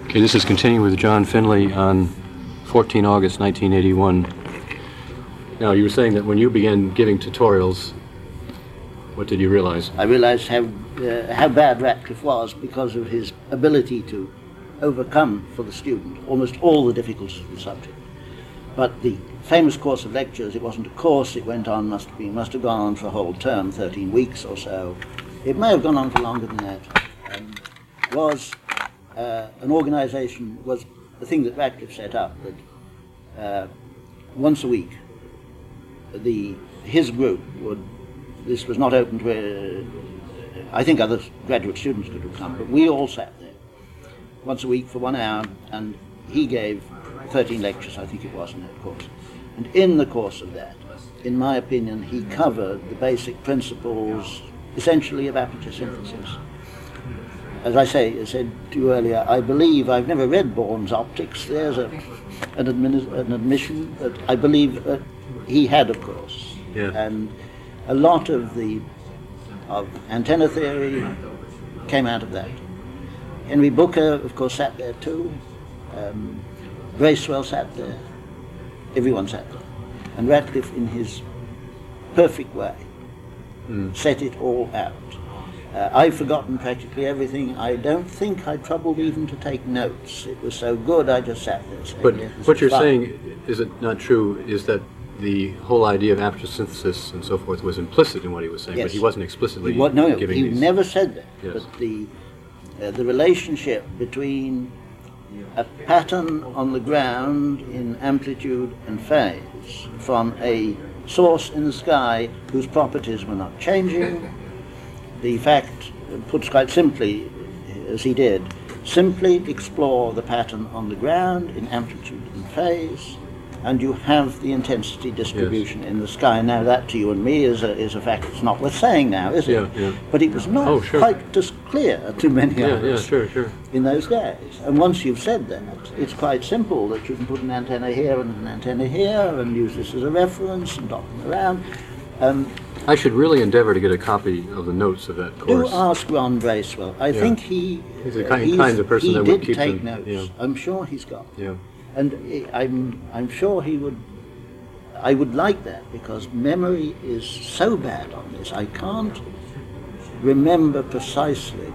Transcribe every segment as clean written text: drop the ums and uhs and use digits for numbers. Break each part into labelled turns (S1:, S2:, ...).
S1: Okay, this is continuing with John Finlay on 14 August 1981. Now, you were saying that when you began giving tutorials, what did you realize?
S2: I realized how bad Radcliffe was because of his ability to overcome for the student almost all the difficulties of the subject. But the famous course of lectures, it wasn't a course, it went on, must have gone on for a whole term, 13 weeks or so. It may have gone on for longer than that. Was an organization, was the thing that Radcliffe set up, that once a week his group would, this was not open to, I think other graduate students could have come, but we all sat there once a week for 1 hour, and he gave 13 lectures, I think it was, in that course. And in the course of that, in my opinion, he covered the basic principles, essentially, of aperture synthesis. As I said to you earlier, I believe, I've never read Bourne's Optics, there's an admission, but I believe that he had, of course.
S1: Yeah.
S2: And a lot of antenna theory came out of that. Henry Booker, of course, sat there too. Bracewell sat there. Everyone sat there. And Radcliffe, in his perfect way, set it all out. I've forgotten practically everything. I don't think I troubled even to take notes. It was so good, I just sat there saying,
S1: But
S2: yeah,
S1: what you're saying, is it not true, is that the whole idea of aperture synthesis and so forth was implicit in what he was saying,
S2: yes.
S1: but he wasn't explicitly giving
S2: he
S1: these...
S2: never said that.
S1: Yes.
S2: But the relationship between a pattern on the ground in amplitude and phase from a source in the sky whose properties were not changing, the fact, put quite simply, as he did, simply explore the pattern on the ground in amplitude and phase, and you have the intensity distribution in the sky. Now that to you and me is a fact that's not worth saying now, is it?
S1: Yeah.
S2: But it was not quite as clear to many others in those days. And once you've said that, it's quite simple that you can put an antenna here and an antenna here and use this as a reference and dot them around.
S1: I should really endeavor to get a copy of the notes of that course.
S2: Do ask Ron Bracewell. I think he's
S1: the kind of person that would keep
S2: take
S1: them,
S2: notes.
S1: yeah.
S2: I'm sure he's got.
S1: Yeah.
S2: And I'm sure he would. I would like that, because memory is so bad on this. I can't remember precisely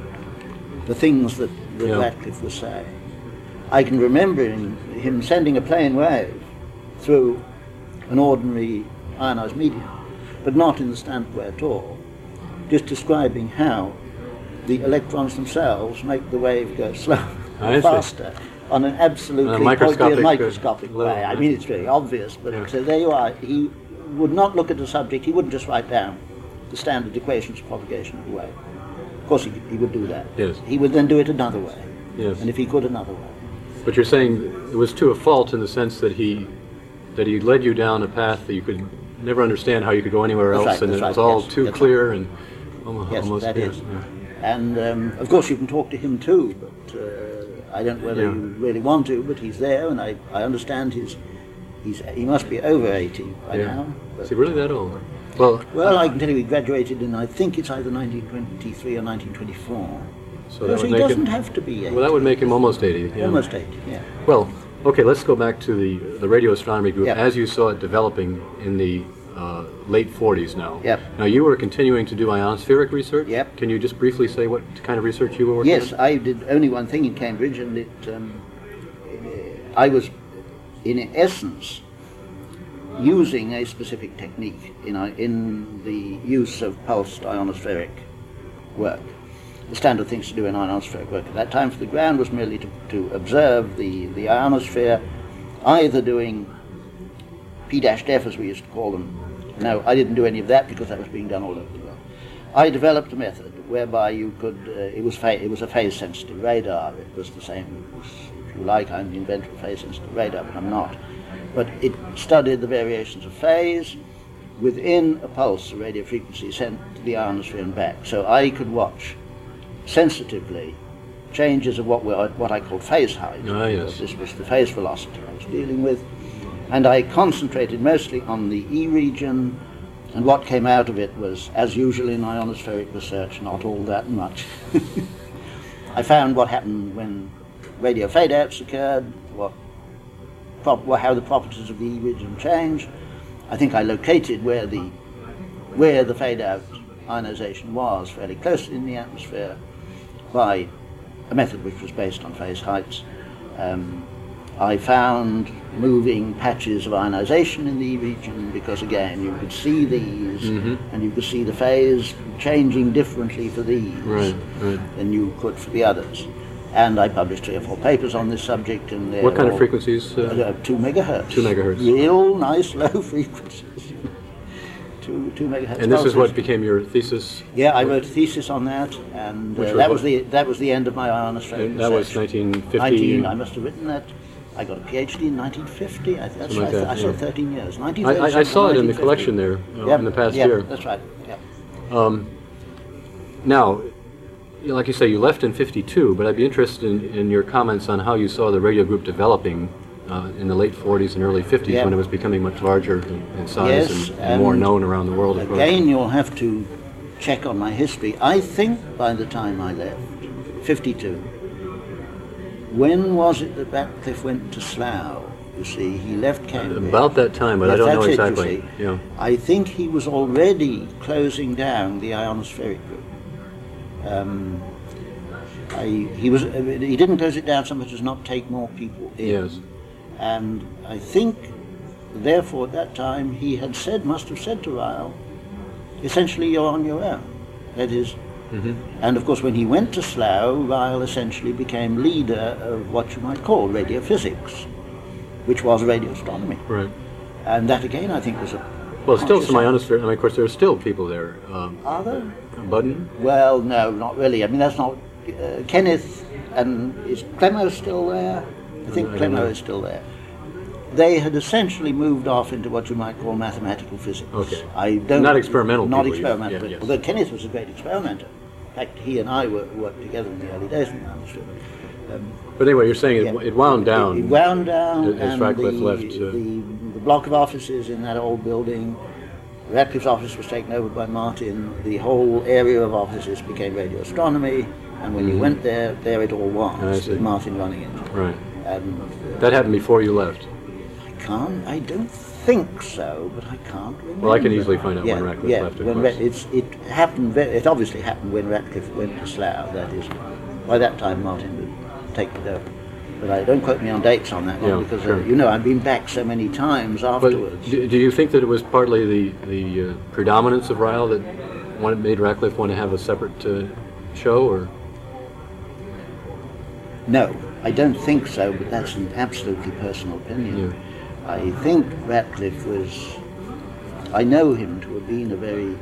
S2: the things that Radcliffe was saying. I can remember him sending a plane wave through an ordinary ionized medium, but not in the standard way at all, just describing how the electrons themselves make the wave go slower, faster, on an absolutely microscopic way. I mean, it's really obvious, but there you are. He would not look at the subject, he wouldn't just write down the standard equations of propagation of the wave. Of course, he would do that.
S1: Yes.
S2: He would then do it another way.
S1: Yes.
S2: And if he could, another way.
S1: But you're saying it was to a fault in the sense that he led you down a path that you could never understand how you could go anywhere else, and it was all too clear and almost...
S2: That is. Yeah. And of course you can talk to him too, but I don't know whether you really want to, but he's there, and I understand he must be over 80 by now.
S1: Is he really that old?
S2: Well, I can tell you he graduated in, I think it's either 1923 or 1924. So he doesn't have to be 80.
S1: Well, that would make him almost 80. Yeah.
S2: Almost 80, yeah.
S1: Well, okay, let's go back to the radio astronomy group as you saw it developing in the late 40s now.
S2: Yep.
S1: Now, you were continuing to do ionospheric research?
S2: Yep.
S1: Can you just briefly say what kind of research you were working on?
S2: Yes, I did only one thing in Cambridge, and I was, in essence, using a specific technique in the use of pulsed ionospheric work. The standard things to do in ionospheric work at that time for the ground was merely to observe the ionosphere, either doing P-F, as we used to call them. No, I didn't do any of that because that was being done all over the world. I developed a method whereby you could, it was a phase-sensitive radar. It was the same, if you like, I'm the inventor of phase-sensitive radar, but I'm not. But it studied the variations of phase within a pulse, a radio frequency sent to the ionosphere and back. So I could watch sensitively changes of what I call phase height.
S1: Yes.
S2: This was the phase velocity I was dealing with. And I concentrated mostly on the E region, and what came out of it was, as usual in ionospheric research, not all that much. I found what happened when radio fade-outs occurred, how the properties of the E region changed. I think I located where the fade-out ionization was fairly close in the atmosphere by a method which was based on phase heights. I found moving patches of ionization in the E region because, again, you could see these, and you could see the phase changing differently for these than you could for the others. And I published 3 or 4 papers on this subject. And
S1: what kind of frequencies?
S2: 2 megahertz.
S1: 2 megahertz.
S2: Real nice low frequencies. 2 megahertz.
S1: And this is what became your thesis?
S2: Yeah, I wrote a thesis on that, and that was the end of my ionospheric research.
S1: That was 1950?
S2: I must have written that. I got a PhD in 1950. That's right.
S1: Like
S2: I said 13 years. 1937.
S1: I saw it in the collection there in the past year.
S2: That's right. Yeah.
S1: Now, like you say, you left in 52, but I'd be interested in your comments on how you saw the radio group developing in the late 40s and early 50s when it was becoming much larger in size and more known around the world.
S2: Again, you'll have to check on my history. I think by the time I left, 52, when was it that Ratcliffe went to Slough? You see, he left Cambridge.
S1: About that time, but I don't know exactly. Yeah.
S2: I think he was already closing down the ionospheric group. He didn't close it down so much as not take more people in.
S1: Yes.
S2: And I think, therefore, at that time, he must have said to Ryle, essentially, you're on your own. That is, and of course, when he went to Slough, Ryle essentially became leader of what you might call radiophysics, which was radio astronomy.
S1: Right.
S2: And that, again, I think was a...
S1: Well, still some ionosphere. I mean, of course, there are still people there.
S2: Are there?
S1: Budden?
S2: Well, no, not really. I mean, that's not... Kenneth, and is Clemo still there? I think Clemo is still there. They had essentially moved off into what you might call mathematical physics.
S1: Okay. Not experimental people.
S2: Not experimental people. Although Kenneth was a great experimenter. In fact, he and I worked together in the early days when I was
S1: But anyway, you're saying it wound down.
S2: It wound down,
S1: as Ratcliffe left.
S2: The block of offices in that old building, Ratcliffe's office was taken over by Martin. The whole area of offices became radio astronomy, and when you went there it all was, with Martin running it.
S1: Right.
S2: And
S1: that happened before you left.
S2: I don't think so, but I can't remember.
S1: Well, I can easily find out when Ratcliffe left.
S2: It obviously happened when Ratcliffe went to Slough. That is, by that time Martin would take it over. But don't quote me on dates on that one, because I've been back so many times afterwards.
S1: But do you think that it was partly the predominance of Ryle that made Ratcliffe want to have a separate show, or?
S2: No, I don't think so, but that's an absolutely personal opinion.
S1: Yeah.
S2: I think Ratcliffe was... I know him to have been a very...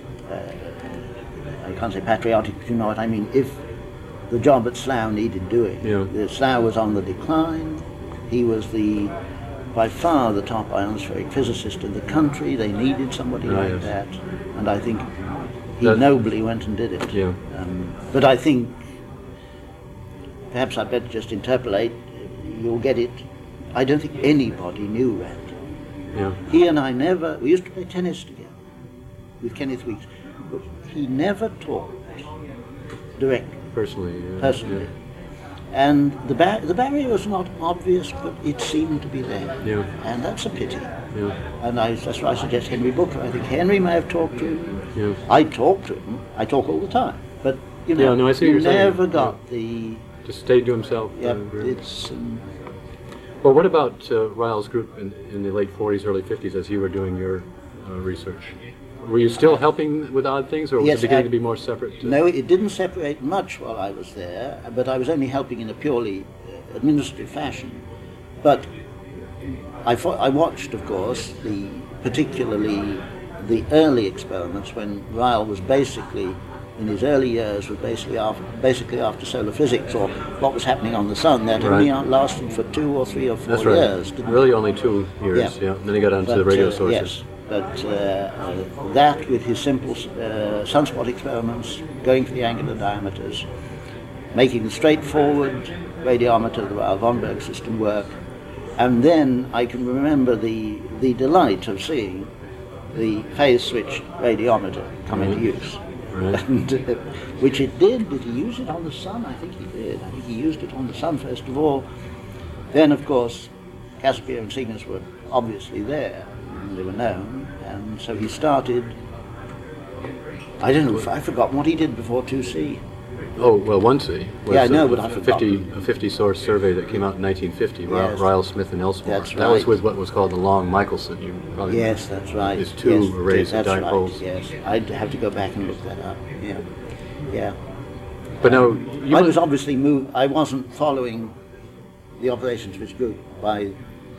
S2: I can't say patriotic, but you know what I mean. If the job at Slough needed doing, the Slough was on the decline. He was by far the top ionospheric physicist in the country. They needed somebody like that. And I think he nobly went and did it.
S1: Yeah.
S2: But I think... Perhaps I'd better just interpolate. You'll get it. I don't think anybody knew Rat.
S1: Yeah.
S2: He and I we used to play tennis together with Kenneth Weeks, but he never talked directly.
S1: Personally.
S2: Yeah. And the barrier was not obvious, but it seemed to be there.
S1: Yeah.
S2: And that's a pity.
S1: Yeah.
S2: And that's why I suggest Henry Booker. I think Henry may have talked to him.
S1: Yeah.
S2: I talk to him. I talk all the time. But,
S1: I see what you're
S2: never
S1: saying.
S2: got the...
S1: Just stayed to himself.
S2: It's...
S1: Well, what about Ryle's group in the late 40s, early 50s as you were doing your research? Were you still helping with odd things, or was it beginning to be more separate?
S2: No, it didn't separate much while I was there, but I was only helping in a purely administrative fashion. But I watched, of course, particularly the early experiments when Ryle was basically, in his early years, was basically after solar physics, or what was happening on the sun. That only lasted for 2 or 3 or 4 years.
S1: Really only 2 years, And then he got onto the radio sources.
S2: Yes, but that with his simple sunspot experiments, going for the angular diameters, making the straightforward radiometer, the Ryle-Vonberg system work, and then I can remember the delight of seeing the phase switch radiometer come into use.
S1: Right.
S2: And, which it did. Did he use it on the Sun? I think he did. I think he used it on the Sun first of all. Then, of course, Cassiopea and Cygnus were obviously there, and they were known, and so he started. I don't know. I've forgotten what he did before 2C.
S1: Oh, well, 1C was
S2: Yeah, I know, but I forgot.
S1: a 50 source survey that came out in 1950,
S2: Yes.
S1: Ryle, Smith, and Elsmore.
S2: That's
S1: That was
S2: right.
S1: with what was called the Long-Michelson. You probably
S2: Yes, that's right.
S1: It's two
S2: Yes,
S1: arrays of
S2: that's
S1: dipoles.
S2: Right. Yes, I'd have to go back and look that up. Yeah, yeah.
S1: But no, you
S2: I
S1: must-
S2: was obviously moved. I wasn't following the operations of his group by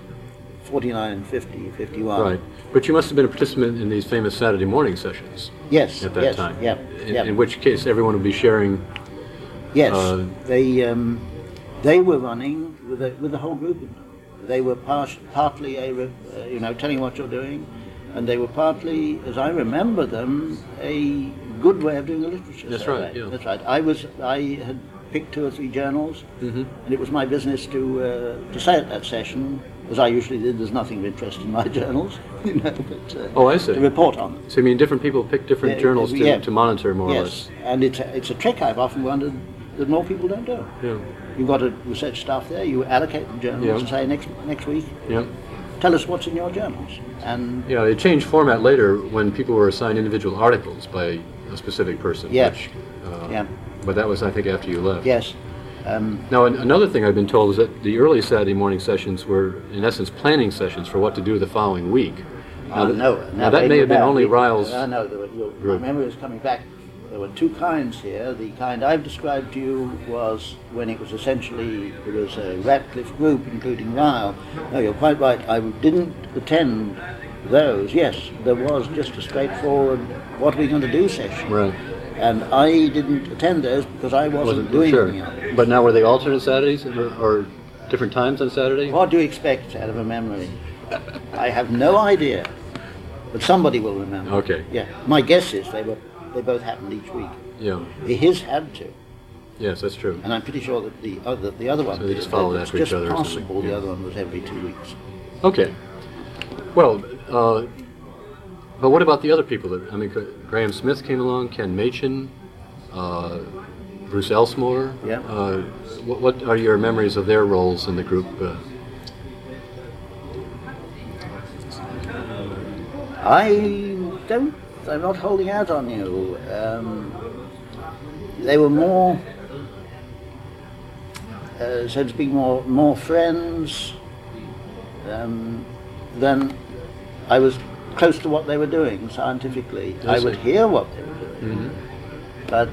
S2: 49, 50, 51.
S1: right. But you must have been a participant in these famous Saturday morning sessions
S2: Yes.
S1: at that
S2: yes,
S1: time.
S2: Yeah.
S1: In which case, everyone would be sharing.
S2: Yes. They were running with the whole group of them. They were partly telling what you're doing, and they were partly, as I remember them, a good way of doing a literature
S1: That's
S2: survey.
S1: right, yeah.
S2: That's right. I had picked 2 or 3 journals, and it was my business to say at that session, as I usually did. There's nothing of interest in my journals, but
S1: Oh, I see.
S2: to report on them.
S1: So you mean different people pick different
S2: Yeah,
S1: journals
S2: yeah.
S1: to monitor more or
S2: Yes,
S1: less?
S2: and it's a trick I've often wondered that more people don't do.
S1: Yeah.
S2: You've got a research staff there. You allocate the journals
S1: Yeah.
S2: and say next week,
S1: Yeah.
S2: tell us what's in your journals. And
S1: Yeah, it changed format later when people were assigned individual articles by a specific person.
S2: Yeah.
S1: Which,
S2: yeah,
S1: but that was, I think, after you left.
S2: yes,
S1: Now, another thing I've been told is that the early Saturday morning sessions were, in essence, planning sessions for what to do the following week. Now, now that may have been only Ryle's.
S2: No, my memory is coming back. There were 2 kinds here. The kind I've described to you was when it was essentially, it was a Ratcliffe group, including Ryle. No, you're quite right. I didn't attend those. Yes, there was just a straightforward, what are we going to do session.
S1: Right.
S2: And I didn't attend those because I wasn't doing
S1: sure.
S2: anything else.
S1: But now were they alternate Saturdays or different times on Saturday?
S2: What do you expect out of a memory? I have no idea, but somebody will remember.
S1: Okay.
S2: Yeah. My guess is they both happened each week.
S1: Yeah.
S2: His had to,
S1: Yes, that's true.
S2: and I'm pretty sure that the other one.
S1: So they just
S2: did.
S1: followed
S2: It's
S1: after each
S2: just
S1: other or something,
S2: possible
S1: yeah.
S2: the other one was every 2 weeks.
S1: Okay. Well, but what about the other people? Graham Smith came along, Ken Machin, Bruce Elsmore.
S2: Yeah.
S1: What are your memories of their roles in the group?
S2: I'm not holding out on you. They were more, so to speak, more friends than I was close to what they were doing scientifically.
S1: I
S2: I would
S1: see.
S2: hear what they were doing, but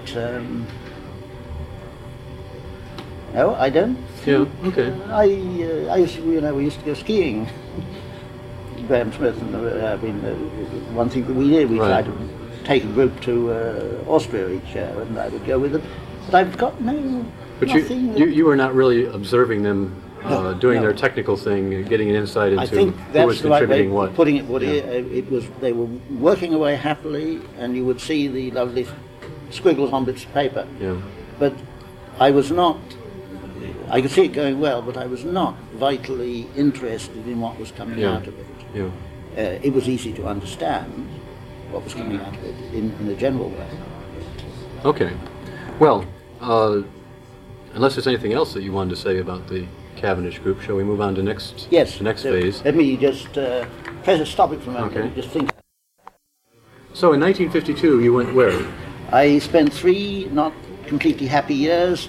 S2: no, I don't.
S1: Yeah. Okay.
S2: I used to, we used to go skiing. Graham Smith and one thing that we did, we
S1: Right.
S2: tried to take a group to Austria each year, and I would go with them. But I've got
S1: But
S2: nothing.
S1: you were not really observing them doing
S2: no.
S1: their technical thing, and getting an insight into
S2: I think
S1: who
S2: that's
S1: was
S2: the right way
S1: contributing
S2: of
S1: what.
S2: putting it.
S1: Yeah.
S2: It was they were working away happily, and you would see the lovely squiggles on bits of paper.
S1: Yeah.
S2: But I was not. I could see it going well, but I was not vitally interested in what was coming
S1: Yeah.
S2: out of it.
S1: Yeah.
S2: It was easy to understand what was coming out of it in a general way.
S1: Okay. Well, unless there's anything else that you wanted to say about the Cavendish group, shall we move on to the next
S2: So
S1: phase?
S2: let me just stop it for a moment.
S1: Okay.
S2: Let me just think.
S1: So in 1952, you went where?
S2: I spent 3 not completely happy years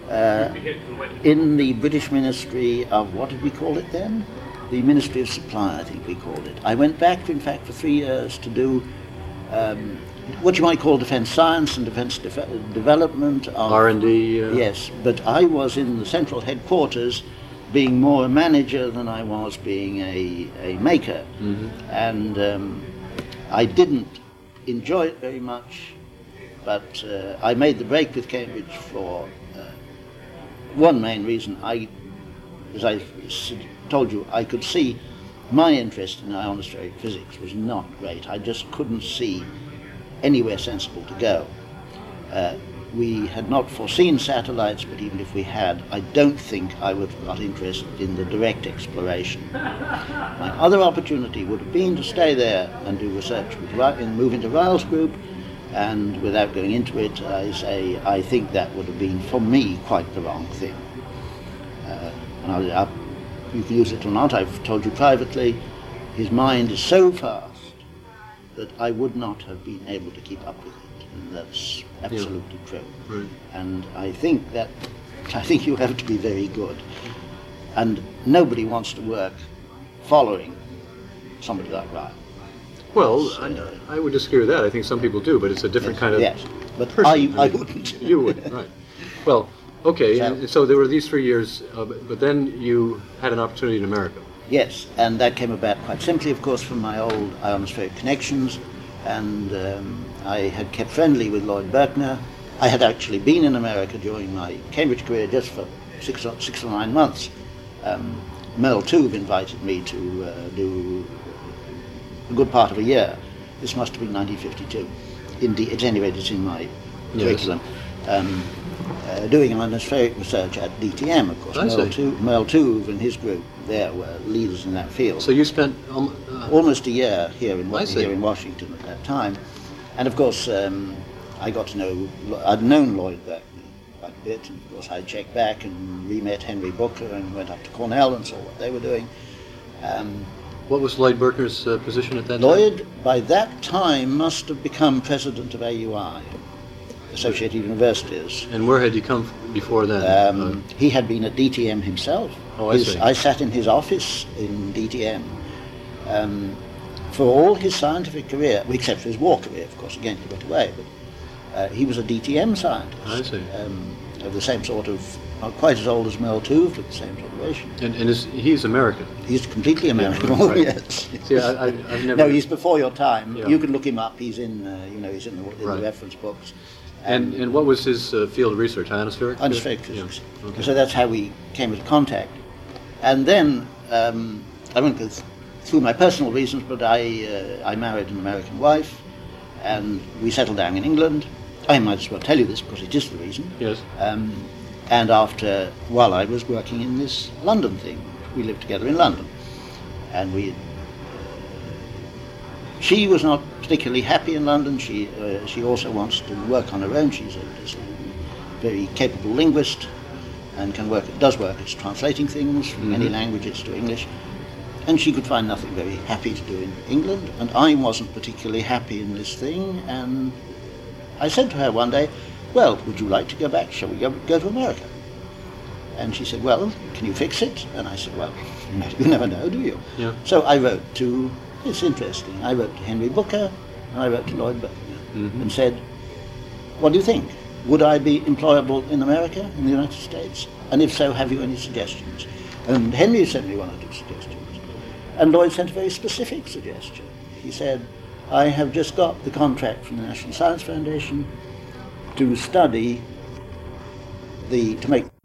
S2: in the British Ministry of, what did we call it then? The Ministry of Supply, I think we called it. I went back, in fact, for 3 years to do what you might call defence science and defence development.
S1: R&D?
S2: Yes, but I was in the central headquarters being more a manager than I was being a maker. And I didn't enjoy it very much, but I made the break with Cambridge for one main reason. As I told you, I could see my interest in ionospheric physics was not great. I just couldn't see anywhere sensible to go. We had not foreseen satellites, but even if we had, I don't think I would have got interested in the direct exploration. My other opportunity would have been to stay there and do research and move into Ryle's group, And without going into it, I say I think that would have been, for me, quite the wrong thing. You can use it or not, I've told you privately, his mind is so fast that I would not have been able to keep up with it. And that's absolutely true.
S1: Right.
S2: And I think you have to be very good. And nobody wants to work following somebody like Ryle.
S1: Well, I would disagree with that. I think some people do, but it's a different kind of
S2: yes, but
S1: person.
S2: I wouldn't.
S1: You would, right. Well, okay,
S2: So-
S1: and so there were these 3 years, but then you had an opportunity in America.
S2: Yes, and that came about quite simply, of course, from my old ionospheric connections, and I had kept friendly with Lloyd Berkner. I had actually been in America during my Cambridge career just for six or 9 months. Merle Tuve invited me to do a good part of a year. This must have been 1952. Indeed, at any rate, it's in my curriculum. Doing ionospheric research at DTM, of course. Merle Tuve and his group there were leaders in that field.
S1: So you spent
S2: Almost a year here in
S1: see.
S2: Washington at that time. And of course, I got to know, I'd known Lloyd Berkner quite a bit. And of course, I checked back and re-met Henry Booker and went up to Cornell and saw what they were doing.
S1: what was Lloyd Berkner's position at that time?
S2: Lloyd, by that time, must have become president of AUI, Associated Universities.
S1: And where had you come before then?
S2: He had been at DTM himself.
S1: Oh, I see.
S2: I sat in his office in DTM. For all his scientific career, except for his war career, of course, again he went away, but he was a DTM scientist.
S1: I see.
S2: Of the same sort of, not quite as old as Merle Tuve, but the same generation.
S1: And he's American.
S2: He's completely American.
S1: right,
S2: Oh,
S1: right.
S2: yes.
S1: See, I've never...
S2: No, he's before your time.
S1: Yeah.
S2: You can look him up. He's in, he's in the
S1: Right.
S2: reference books.
S1: And what was his field of research? Ionospheric?
S2: Ionospheric physics.
S1: Yeah. Okay.
S2: So that's how we came into contact. And then I won't go through my personal reasons, but I married an American wife, and we settled down in England. I might as well tell you this because it is the reason.
S1: Yes.
S2: And while I was working in this London thing, we lived together in London, and she was not particularly happy in London. She also wants to work on her own. She's a very capable linguist and does work as translating things from many languages to English. And she could find nothing very happy to do in England, and I wasn't particularly happy in this thing. And I said to her one day, "Well, would you like to go back? Shall we go to America?" And she said, "Well, can you fix it?" And I said, "Well, you never know, do you?"
S1: Yeah.
S2: So I wrote to. It's interesting. I wrote to Henry Booker, and I wrote to Lloyd Berkner, and said, "What do you think? Would I be employable in America, in the United States? And if so, have you any suggestions?" And Henry sent me one or two suggestions. And Lloyd sent a very specific suggestion. He said, "I have just got the contract from the National Science Foundation to study to make